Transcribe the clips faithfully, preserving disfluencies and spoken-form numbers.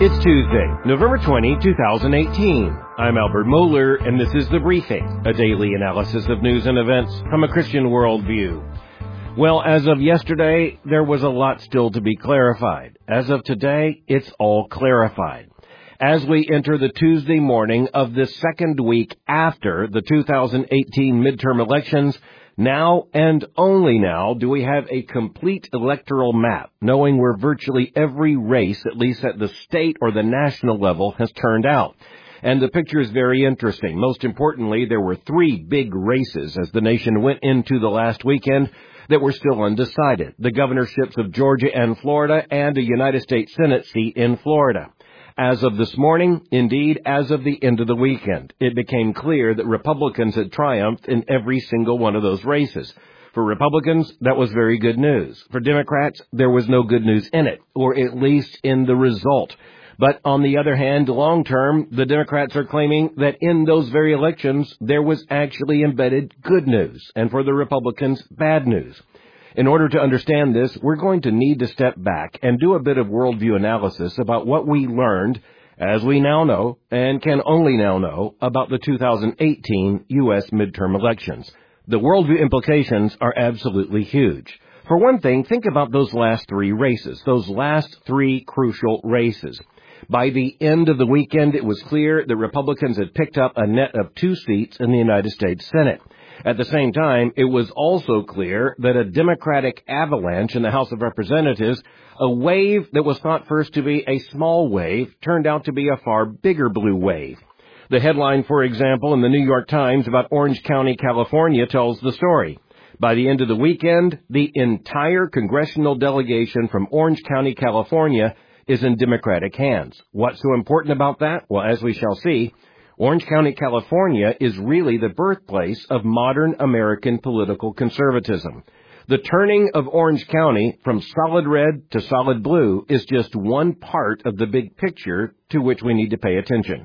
It's Tuesday, November twentieth, twenty eighteen. I'm Albert Mohler, and this is The Briefing, a daily analysis of news and events from a Christian worldview. Well, as of yesterday, there was a lot still to be clarified. As of today, it's all clarified. As we enter the Tuesday morning of the second week after the two thousand eighteen midterm elections, now and only now do we have a complete electoral map, knowing where virtually every race, at least at the state or the national level, has turned out. And the picture is very interesting. Most importantly, there were three big races as the nation went into the last weekend that were still undecided. The governorships of Georgia and Florida and a United States Senate seat in Florida. As of this morning, indeed, as of the end of the weekend, it became clear that Republicans had triumphed in every single one of those races. For Republicans, that was very good news. For Democrats, there was no good news in it, or at least in the result. But on the other hand, long term, the Democrats are claiming that in those very elections, there was actually embedded good news, and for the Republicans, bad news. In order to understand this, we're going to need to step back and do a bit of worldview analysis about what we learned, as we now know, and can only now know, about the two thousand eighteen U S midterm elections. The worldview implications are absolutely huge. For one thing, think about those last three races, those last three crucial races. By the end of the weekend, it was clear that Republicans had picked up a net of two seats in the United States Senate. At the same time, it was also clear that a Democratic avalanche in the House of Representatives, a wave that was thought first to be a small wave, turned out to be a far bigger blue wave. The headline, for example, in the New York Times about Orange County, California, tells the story. By the end of the weekend, the entire congressional delegation from Orange County, California, is in Democratic hands. What's so important about that? Well, as we shall see, Orange County, California is really the birthplace of modern American political conservatism. The turning of Orange County from solid red to solid blue is just one part of the big picture to which we need to pay attention.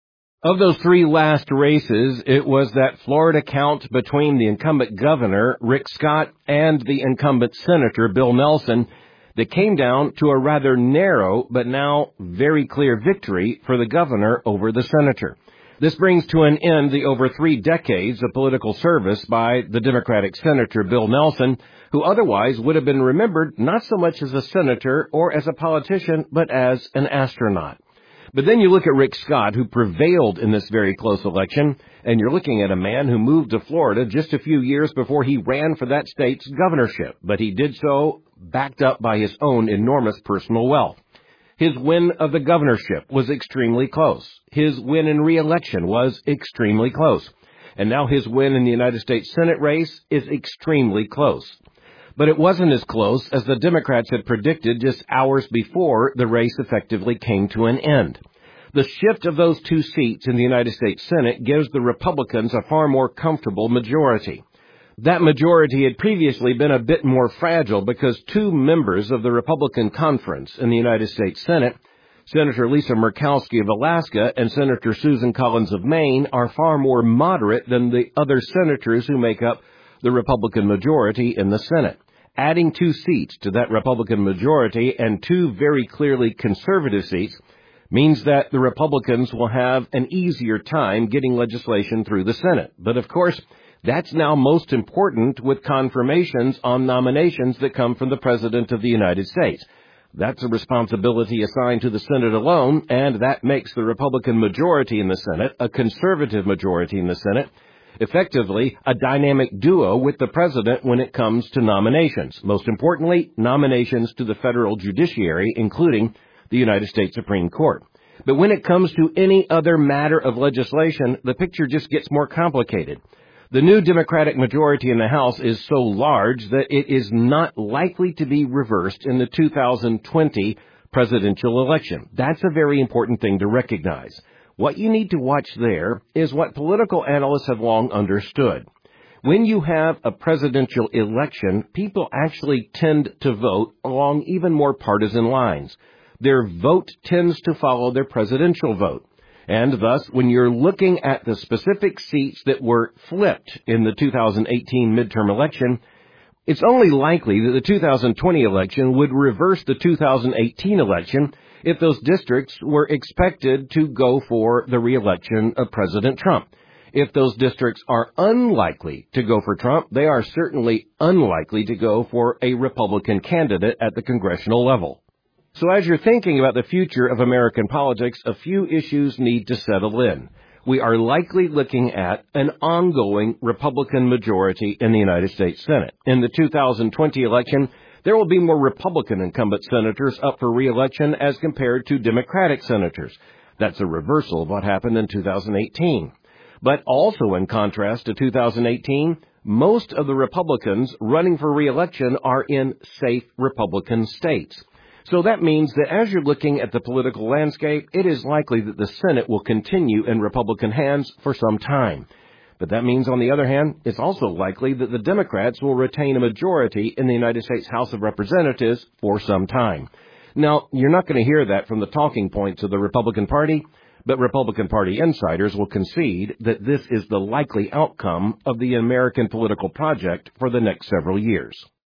Of those three last races, it was that Florida count between the incumbent governor, Rick Scott, and the incumbent senator, Bill Nelson, that came down to a rather narrow but now very clear victory for the governor over the senator. This brings to an end the over three decades of political service by the Democratic Senator Bill Nelson, who otherwise would have been remembered not so much as a senator or as a politician, but as an astronaut. But then you look at Rick Scott, who prevailed in this very close election, and you're looking at a man who moved to Florida just a few years before he ran for that state's governorship, but he did so backed up by his own enormous personal wealth. His win of the governorship was extremely close. His win in re-election was extremely close. And now his win in the United States Senate race is extremely close. But it wasn't as close as the Democrats had predicted just hours before the race effectively came to an end. The shift of those two seats in the United States Senate gives the Republicans a far more comfortable majority. That majority had previously been a bit more fragile because two members of the Republican conference in the United States Senate, Senator Lisa Murkowski of Alaska and Senator Susan Collins of Maine, are far more moderate than the other senators who make up the Republican majority in the Senate. Adding two seats to that Republican majority and two very clearly conservative seats means that the Republicans will have an easier time getting legislation through the Senate. But of course, that's now most important with confirmations on nominations that come from the President of the United States. That's a responsibility assigned to the Senate alone, and that makes the Republican majority in the Senate, a conservative majority in the Senate, effectively a dynamic duo with the President when it comes to nominations. Most importantly, nominations to the federal judiciary, including the United States Supreme Court. But when it comes to any other matter of legislation, the picture just gets more complicated. The new Democratic majority in the House is so large that it is not likely to be reversed in the two thousand twenty presidential election. That's a very important thing to recognize. What you need to watch there is what political analysts have long understood. When you have a presidential election, people actually tend to vote along even more partisan lines. Their vote tends to follow their presidential vote. And thus, when you're looking at the specific seats that were flipped in the two thousand eighteen midterm election, it's only likely that the two thousand twenty election would reverse the two thousand eighteen election if those districts were expected to go for the re-election of President Trump. If those districts are unlikely to go for Trump, they are certainly unlikely to go for a Republican candidate at the congressional level. So as you're thinking about the future of American politics, a few issues need to settle in. We are likely looking at an ongoing Republican majority in the United States Senate. In the two thousand twenty election, there will be more Republican incumbent senators up for re-election as compared to Democratic senators. That's a reversal of what happened in two thousand eighteen. But also in contrast to two thousand eighteen, most of the Republicans running for re-election are in safe Republican states. So that means that as you're looking at the political landscape, it is likely that the Senate will continue in Republican hands for some time. But that means, on the other hand, it's also likely that the Democrats will retain a majority in the United States House of Representatives for some time. Now, you're not going to hear that from the talking points of the Republican Party, but Republican Party insiders will concede that this is the likely outcome of the American political project for the next several years.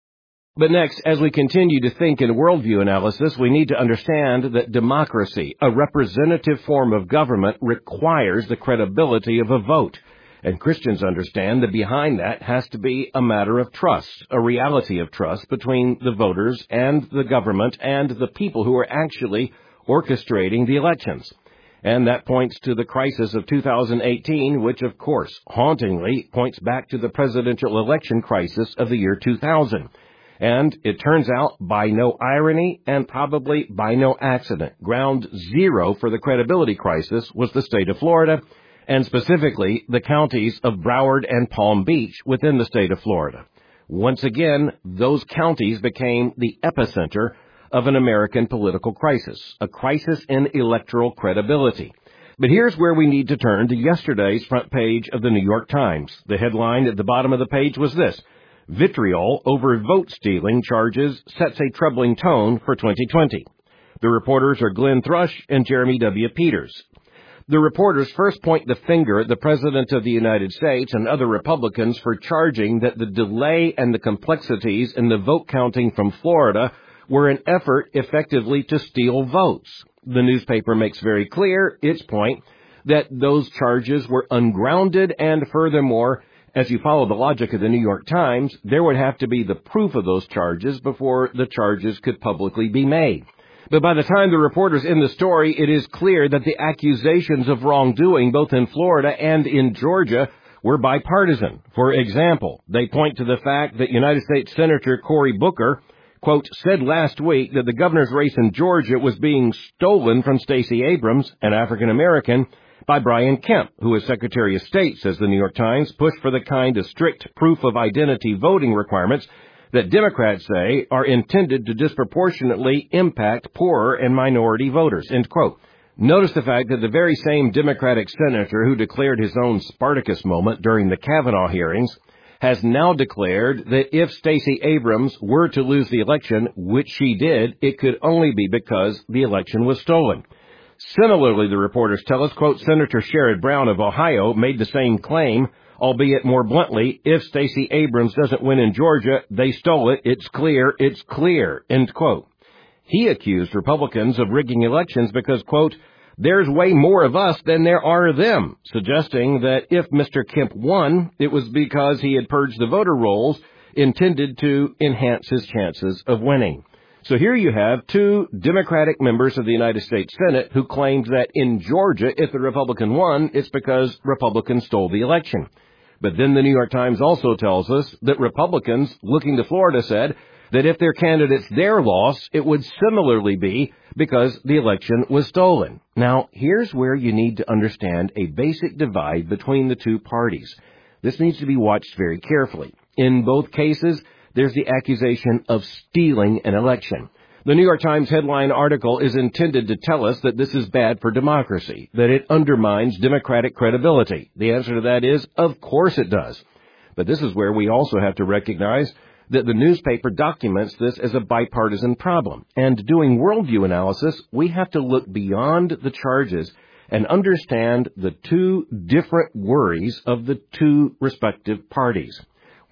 But next, as we continue to think in worldview analysis, we need to understand that democracy, a representative form of government, requires the credibility of a vote. And Christians understand that behind that has to be a matter of trust, a reality of trust between the voters and the government and the people who are actually orchestrating the elections. And that points to the crisis of two thousand eighteen, which, of course, hauntingly points back to the presidential election crisis of the year two thousand. And it turns out, by no irony and probably by no accident, ground zero for the credibility crisis was the state of Florida, and specifically the counties of Broward and Palm Beach within the state of Florida. Once again, those counties became the epicenter of an American political crisis, a crisis in electoral credibility. But here's where we need to turn to yesterday's front page of the New York Times. The headline at the bottom of the page was this: "Vitriol over vote-stealing charges sets a troubling tone for twenty twenty. The reporters are Glenn Thrush and Jeremy W. Peters. The reporters first point the finger at the President of the United States and other Republicans for charging that the delay and the complexities in the vote counting from Florida were an effort effectively to steal votes. The newspaper makes very clear its point that those charges were ungrounded, and furthermore, as you follow the logic of the New York Times, there would have to be the proof of those charges before the charges could publicly be made. But by the time the reporters in the story, it is clear that the accusations of wrongdoing, both in Florida and in Georgia, were bipartisan. For example, they point to the fact that United States Senator Cory Booker, quote, said last week that the governor's race in Georgia was being stolen from Stacey Abrams, an African-American, by Brian Kemp, who is Secretary of State, says the New York Times, pushed for the kind of strict proof of identity voting requirements that Democrats say are intended to disproportionately impact poorer and minority voters, end quote. Notice the fact that the very same Democratic senator who declared his own Spartacus moment during the Kavanaugh hearings has now declared that if Stacey Abrams were to lose the election, which she did, it could only be because the election was stolen. Similarly, the reporters tell us, quote, Senator Sherrod Brown of Ohio made the same claim, albeit more bluntly, if Stacey Abrams doesn't win in Georgia, they stole it, it's clear, it's clear, end quote. He accused Republicans of rigging elections because, quote, there's way more of us than there are of them, suggesting that if Mister Kemp won, it was because he had purged the voter rolls intended to enhance his chances of winning. So here you have two Democratic members of the United States Senate who claimed that in Georgia, if the Republican won, it's because Republicans stole the election. But then the New York Times also tells us that Republicans looking to Florida said that if their candidates there lost, it would similarly be because the election was stolen. Now, here's where you need to understand a basic divide between the two parties. This needs to be watched very carefully. In both cases, there's the accusation of stealing an election. The New York Times headline article is intended to tell us that this is bad for democracy, that it undermines democratic credibility. The answer to that is, of course it does. But this is where we also have to recognize that the newspaper documents this as a bipartisan problem. And doing worldview analysis, we have to look beyond the charges and understand the two different worries of the two respective parties.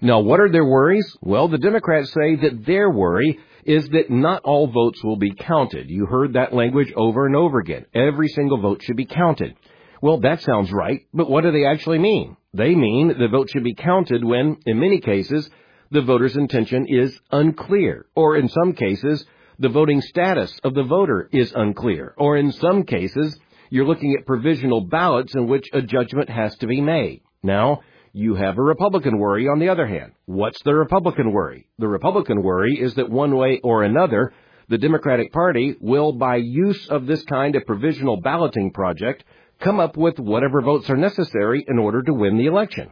Now, what are their worries? Well, the Democrats say that their worry is that not all votes will be counted. You heard that language over and over again. Every single vote should be counted. Well, that sounds right, but what do they actually mean? They mean the vote should be counted when, in many cases, the voter's intention is unclear, or in some cases, the voting status of the voter is unclear, or in some cases, you're looking at provisional ballots in which a judgment has to be made. Now, you have a Republican worry on the other hand. What's the Republican worry? The Republican worry is that one way or another, the Democratic Party will, by use of this kind of provisional balloting project, come up with whatever votes are necessary in order to win the election.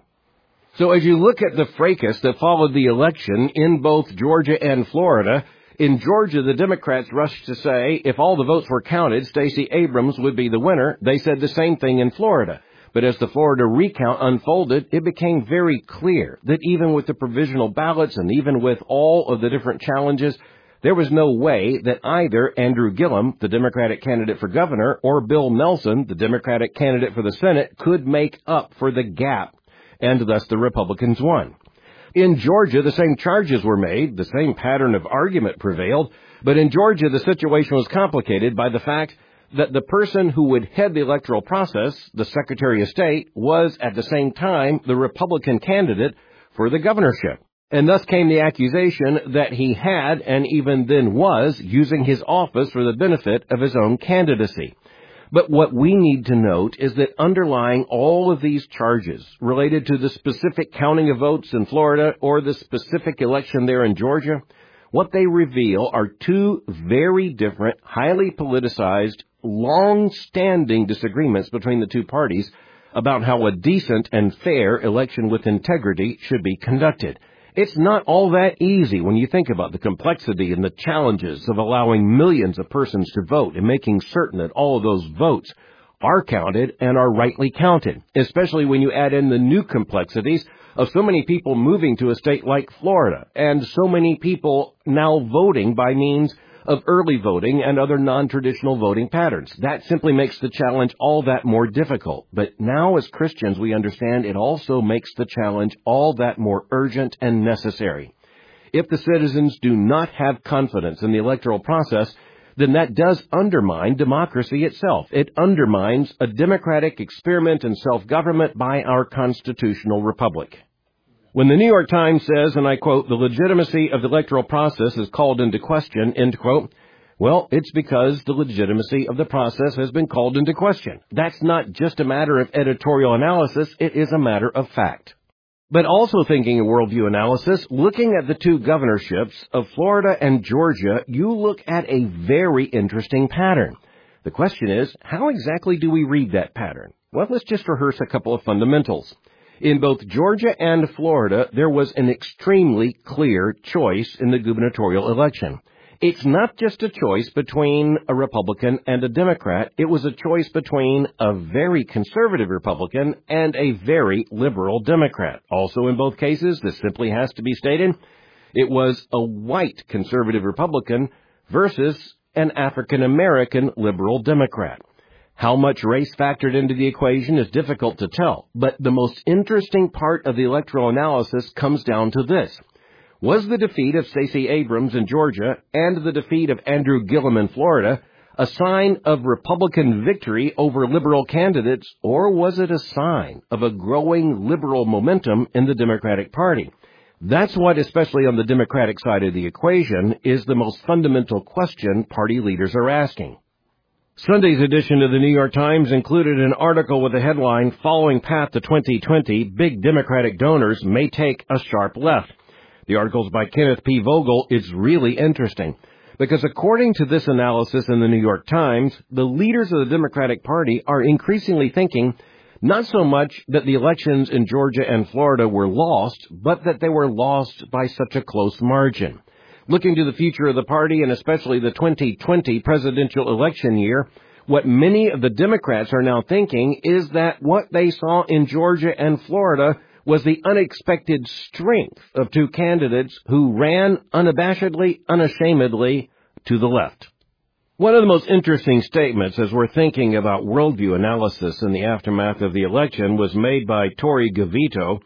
So as you look at the fracas that followed the election in both Georgia and Florida, in Georgia, the Democrats rushed to say if all the votes were counted, Stacey Abrams would be the winner. They said the same thing in Florida. But as the Florida recount unfolded, it became very clear that even with the provisional ballots and even with all of the different challenges, there was no way that either Andrew Gillum, the Democratic candidate for governor, or Bill Nelson, the Democratic candidate for the Senate, could make up for the gap, and thus the Republicans won. In Georgia, the same charges were made, the same pattern of argument prevailed, but in Georgia, the situation was complicated by the fact that the person who would head the electoral process, the Secretary of State, was at the same time the Republican candidate for the governorship. And thus came the accusation that he had, and even then was, using his office for the benefit of his own candidacy. But what we need to note is that underlying all of these charges related to the specific counting of votes in Florida or the specific election there in Georgia, what they reveal are two very different, highly politicized, long-standing disagreements between the two parties about how a decent and fair election with integrity should be conducted. It's not all that easy when you think about the complexity and the challenges of allowing millions of persons to vote and making certain that all of those votes are counted and are rightly counted, especially when you add in the new complexities of so many people moving to a state like Florida and so many people now voting by means of early voting and other non-traditional voting patterns. That simply makes the challenge all that more difficult. But now as Christians, we understand it also makes the challenge all that more urgent and necessary. If the citizens do not have confidence in the electoral process, then that does undermine democracy itself. It undermines a democratic experiment in self-government by our constitutional republic. When the New York Times says, and I quote, the legitimacy of the electoral process is called into question, end quote, well, it's because the legitimacy of the process has been called into question. That's not just a matter of editorial analysis, it is a matter of fact. But also thinking of worldview analysis, looking at the two governorships of Florida and Georgia, you look at a very interesting pattern. The question is, how exactly do we read that pattern? Well, let's just rehearse a couple of fundamentals. In both Georgia and Florida, there was an extremely clear choice in the gubernatorial election. It's not just a choice between a Republican and a Democrat. It was a choice between a very conservative Republican and a very liberal Democrat. Also in both cases, this simply has to be stated, it was a white conservative Republican versus an African-American liberal Democrat. How much race factored into the equation is difficult to tell, but the most interesting part of the electoral analysis comes down to this. Was the defeat of Stacey Abrams in Georgia and the defeat of Andrew Gillum in Florida a sign of Republican victory over liberal candidates, or was it a sign of a growing liberal momentum in the Democratic Party? That's what, especially on the Democratic side of the equation, is the most fundamental question party leaders are asking. Sunday's edition of the New York Times included an article with the headline, Following Path to twenty twenty, Big Democratic Donors May Take a Sharp Left. The article's by Kenneth P. Vogel. It's really interesting because according to this analysis in the New York Times, the leaders of the Democratic Party are increasingly thinking not so much that the elections in Georgia and Florida were lost, but that they were lost by such a close margin. Looking to the future of the party, and especially the twenty twenty presidential election year, what many of the Democrats are now thinking is that what they saw in Georgia and Florida was the unexpected strength of two candidates who ran unabashedly, unashamedly to the left. One of the most interesting statements as we're thinking about worldview analysis in the aftermath of the election was made by Tori Gavito,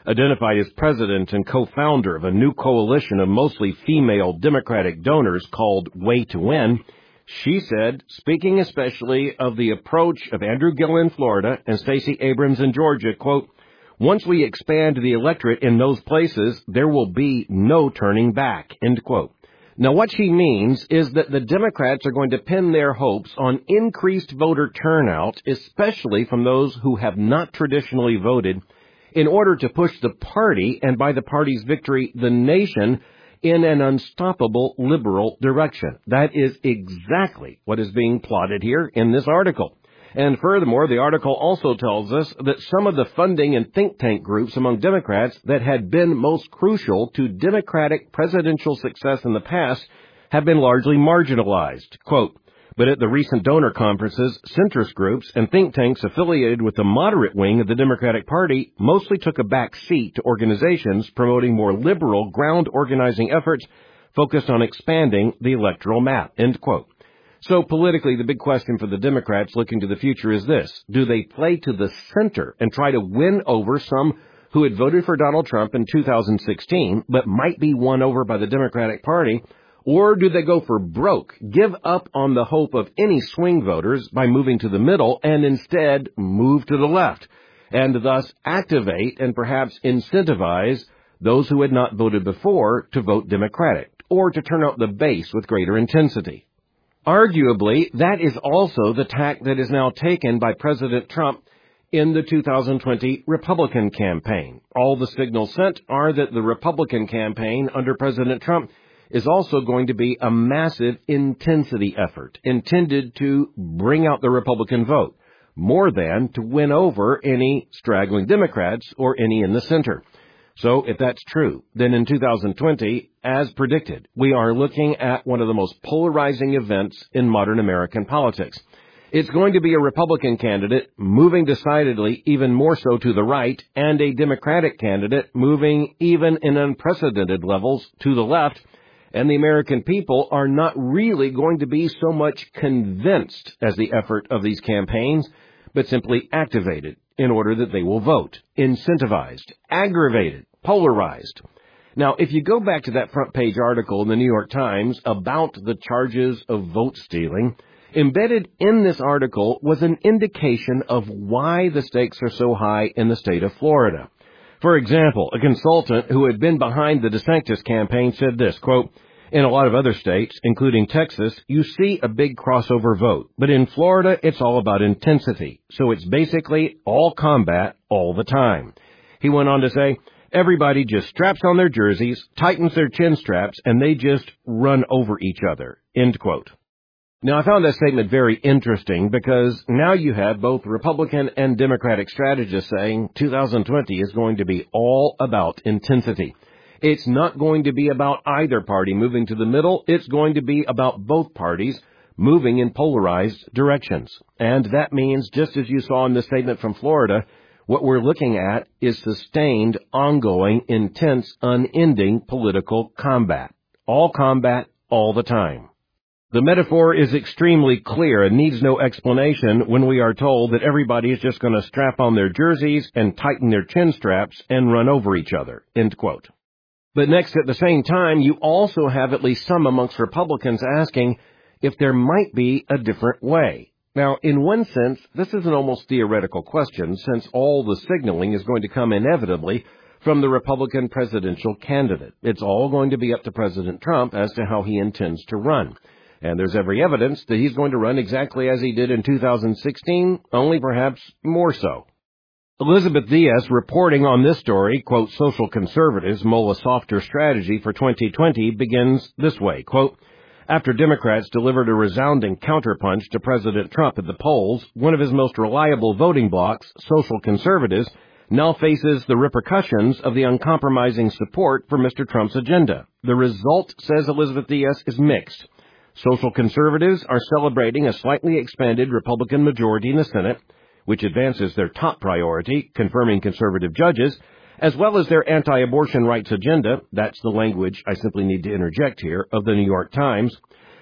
identified as president and co-founder of a new coalition of mostly female Democratic donors called Way to Win, she said, speaking especially of the approach of Andrew Gillum in Florida and Stacey Abrams in Georgia, quote, "Once we expand the electorate in those places, there will be no turning back," end quote. Now, what she means is that the Democrats are going to pin their hopes on increased voter turnout, especially from those who have not traditionally voted, in order to push the party, and by the party's victory, the nation, in an unstoppable liberal direction. That is exactly what is being plotted here in this article. And furthermore, the article also tells us that some of the funding and think tank groups among Democrats that had been most crucial to Democratic presidential success in the past have been largely marginalized. Quote, "But at the recent donor conferences, centrist groups and think tanks affiliated with the moderate wing of the Democratic Party mostly took a back seat to organizations promoting more liberal ground organizing efforts focused on expanding the electoral map," end quote. So politically, the big question for the Democrats looking to the future is this. Do they play to the center and try to win over some who had voted for Donald Trump in two thousand sixteen but might be won over by the Democratic Party? Or do they go for broke, give up on the hope of any swing voters by moving to the middle and instead move to the left, and thus activate and perhaps incentivize those who had not voted before to vote Democratic, or to turn out the base with greater intensity? Arguably, that is also the tack that is now taken by President Trump in the two thousand twenty Republican campaign. All the signals sent are that the Republican campaign under President Trump is also going to be a massive intensity effort intended to bring out the Republican vote, more than to win over any straggling Democrats or any in the center. So if that's true, then in two thousand twenty, as predicted, we are looking at one of the most polarizing events in modern American politics. It's going to be a Republican candidate moving decidedly even more so to the right, and a Democratic candidate moving even in unprecedented levels to the left, and the American people are not really going to be so much convinced as the effort of these campaigns, but simply activated in order that they will vote, incentivized, aggravated, polarized. Now, if you go back to that front page article in the New York Times about the charges of vote stealing, embedded in this article was an indication of why the stakes are so high in the state of Florida. For example, a consultant who had been behind the DeSantis campaign said this, quote, "In a lot of other states, including Texas, you see a big crossover vote. But in Florida, it's all about intensity. So it's basically all combat all the time." He went on to say, "Everybody just straps on their jerseys, tightens their chin straps, and they just run over each other," end quote. Now, I found that statement very interesting because now you have both Republican and Democratic strategists saying two thousand twenty is going to be all about intensity. It's not going to be about either party moving to the middle. It's going to be about both parties moving in polarized directions. And that means, just as you saw in the statement from Florida, what we're looking at is sustained, ongoing, intense, unending political combat. All combat, all the time. The metaphor is extremely clear and needs no explanation when we are told that everybody is just going to strap on their jerseys and tighten their chin straps and run over each other, end quote. But next, at the same time, you also have at least some amongst Republicans asking if there might be a different way. Now, in one sense, this is an almost theoretical question, since all the signaling is going to come inevitably from the Republican presidential candidate. It's all going to be up to President Trump as to how he intends to run. And there's every evidence that he's going to run exactly as he did in two thousand sixteen, only perhaps more so. Elizabeth Diaz, reporting on this story, quote, "Social conservatives mull a softer strategy for twenty twenty," begins this way, quote, "After Democrats delivered a resounding counterpunch to President Trump at the polls, one of his most reliable voting blocs, social conservatives, now faces the repercussions of the uncompromising support for Mister Trump's agenda. The result, says Elizabeth Diaz, is mixed. Social conservatives are celebrating a slightly expanded Republican majority in the Senate, which advances their top priority, confirming conservative judges, as well as their anti-abortion rights agenda. That's the language I simply need to interject here of the New York Times.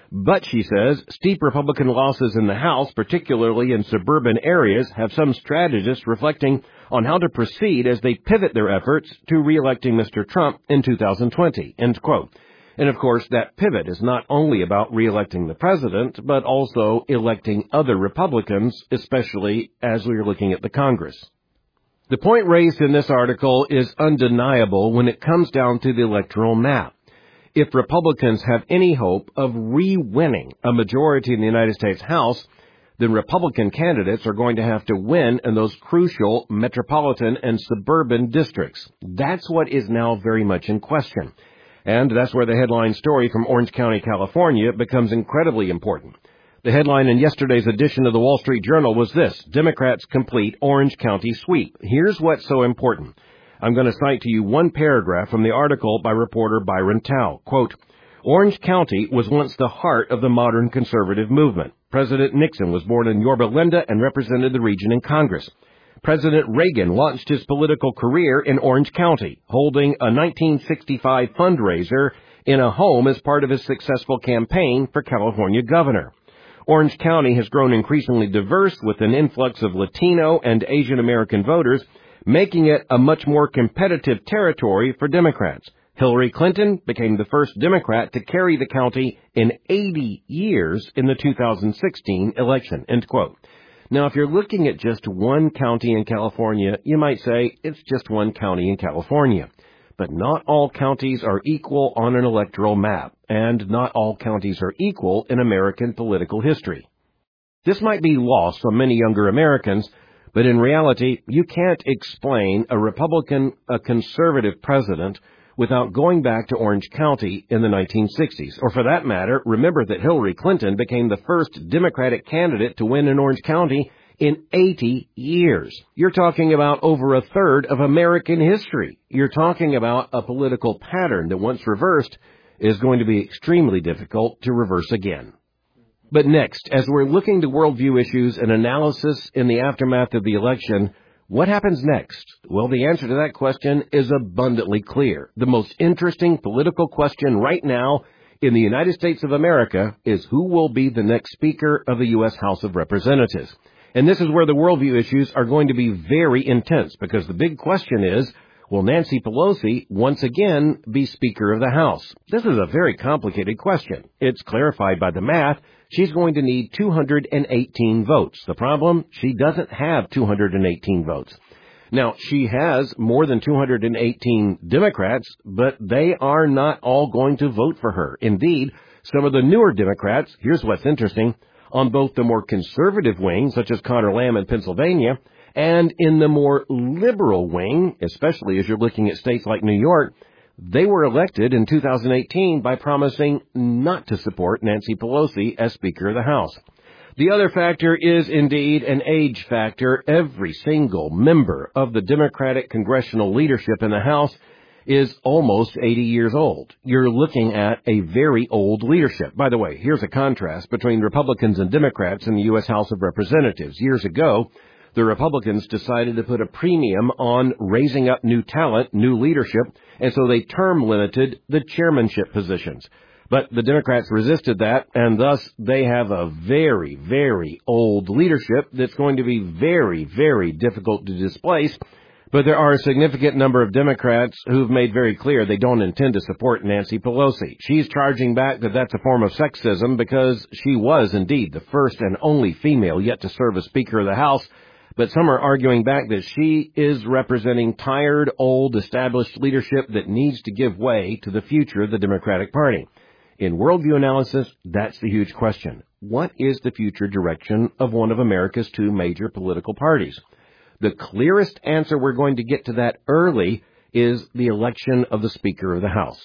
But, she says, steep Republican losses in the House, particularly in suburban areas, have some strategists reflecting on how to proceed as they pivot their efforts to re-electing Mister Trump in two thousand twenty, end quote. And of course, that pivot is not only about re-electing the president, but also electing other Republicans, especially as we are looking at the Congress. The point raised in this article is undeniable when it comes down to the electoral map. If Republicans have any hope of re-winning a majority in the United States House, then Republican candidates are going to have to win in those crucial metropolitan and suburban districts. That's what is now very much in question. And that's where the headline story from Orange County, California becomes incredibly important. The headline in yesterday's edition of the Wall Street Journal was this: Democrats complete Orange County sweep. Here's what's so important. I'm going to cite to you one paragraph from the article by reporter Byron Tao. Quote, Orange County was once the heart of the modern conservative movement. President Nixon was born in Yorba Linda and represented the region in Congress. President Reagan launched his political career in Orange County, holding a nineteen sixty-five fundraiser in a home as part of his successful campaign for California governor. Orange County has grown increasingly diverse with an influx of Latino and Asian American voters, making it a much more competitive territory for Democrats. Hillary Clinton became the first Democrat to carry the county in eighty years in the two thousand sixteen election, end quote. Now, if you're looking at just one county in California, you might say it's just one county in California. But not all counties are equal on an electoral map, and not all counties are equal in American political history. This might be lost on many younger Americans, but in reality, you can't explain a Republican, a conservative president without going back to Orange County in the nineteen sixties. Or for that matter, remember that Hillary Clinton became the first Democratic candidate to win in Orange County in eighty years. You're talking about over a third of American history. You're talking about a political pattern that once reversed is going to be extremely difficult to reverse again. But next, as we're looking to worldview issues and analysis in the aftermath of the election, what happens next? Well, the answer to that question is abundantly clear. The most interesting political question right now in the United States of America is who will be the next Speaker of the U S House of Representatives. And this is where the worldview issues are going to be very intense, because the big question is, will Nancy Pelosi once again be Speaker of the House? This is a very complicated question. It's clarified by the math. She's going to need two hundred eighteen votes. The problem, she doesn't have two hundred eighteen votes. Now, she has more than two hundred eighteen Democrats, but they are not all going to vote for her. Indeed, some of the newer Democrats, here's what's interesting, on both the more conservative wing, such as Conor Lamb in Pennsylvania, and in the more liberal wing, especially as you're looking at states like New York, they were elected in two thousand eighteen by promising not to support Nancy Pelosi as Speaker of the House. The other factor is indeed an age factor. Every single member of the Democratic congressional leadership in the House is almost eighty years old. You're looking at a very old leadership. By the way, here's a contrast between Republicans and Democrats in the U S House of Representatives. Years ago, the Republicans decided to put a premium on raising up new talent, new leadership, and so they term limited the chairmanship positions. But the Democrats resisted that, and thus they have a very, very old leadership that's going to be very, very difficult to displace. But there are a significant number of Democrats who've made very clear they don't intend to support Nancy Pelosi. She's charging back that that's a form of sexism because she was indeed the first and only female yet to serve as Speaker of the House. But some are arguing back that she is representing tired, old, established leadership that needs to give way to the future of the Democratic Party. In worldview analysis, that's the huge question. What is the future direction of one of America's two major political parties? The clearest answer we're going to get to that early is the election of the Speaker of the House.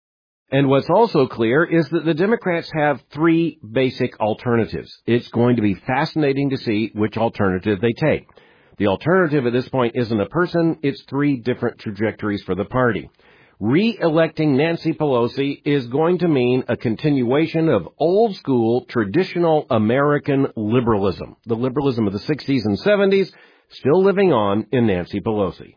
And what's also clear is that the Democrats have three basic alternatives. It's going to be fascinating to see which alternative they take. The alternative at this point isn't a person, it's three different trajectories for the party. Re-electing Nancy Pelosi is going to mean a continuation of old-school, traditional American liberalism. The liberalism of the sixties and seventies still living on in Nancy Pelosi.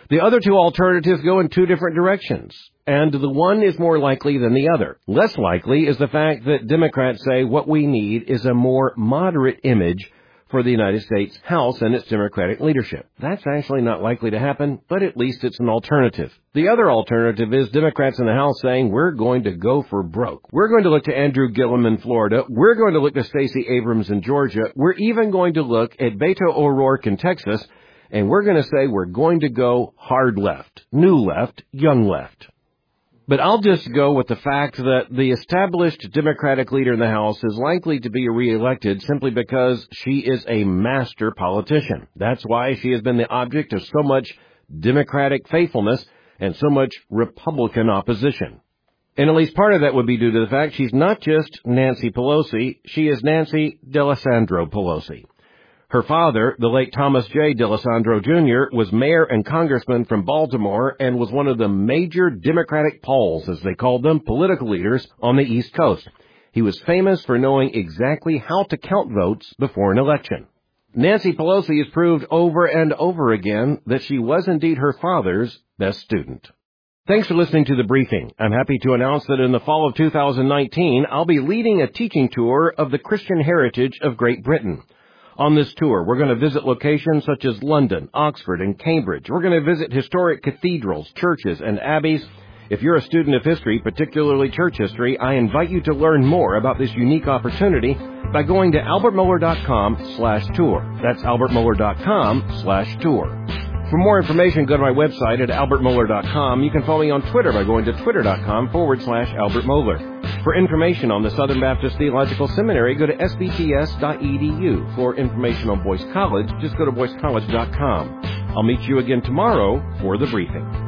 The other two alternatives go in two different directions, and the one is more likely than the other. Less likely is the fact that Democrats say what we need is a more moderate image for the United States House and its Democratic leadership. That's actually not likely to happen, but at least it's an alternative. The other alternative is Democrats in the House saying we're going to go for broke. We're going to look to Andrew Gillum in Florida. We're going to look to Stacey Abrams in Georgia. We're even going to look at Beto O'Rourke in Texas, and we're going to say we're going to go hard left, new left, young left. But I'll just go with the fact that the established Democratic leader in the House is likely to be reelected simply because she is a master politician. That's why she has been the object of so much Democratic faithfulness and so much Republican opposition. And at least part of that would be due to the fact she's not just Nancy Pelosi, she is Nancy D'Alessandro Pelosi. Her father, the late Thomas J. D'Alessandro Junior, was mayor and congressman from Baltimore and was one of the major Democratic Poles, as they called them, political leaders on the East Coast. He was famous for knowing exactly how to count votes before an election. Nancy Pelosi has proved over and over again that she was indeed her father's best student. Thanks for listening to The Briefing. I'm happy to announce that in the fall of two thousand nineteen, I'll be leading a teaching tour of the Christian heritage of Great Britain. On this tour, we're going to visit locations such as London, Oxford, and Cambridge. We're going to visit historic cathedrals, churches, and abbeys. If you're a student of history, particularly church history, I invite you to learn more about this unique opportunity by going to albertmohler.com slash tour. That's albertmohler.com slash tour. For more information, go to my website at albertmohler dot com. You can follow me on Twitter by going to twitter.com forward slash Albert Mohler. For information on the Southern Baptist Theological Seminary, go to s b t s dot e d u. For information on Boyce College, just go to boyce college dot com. I'll meet you again tomorrow for The Briefing.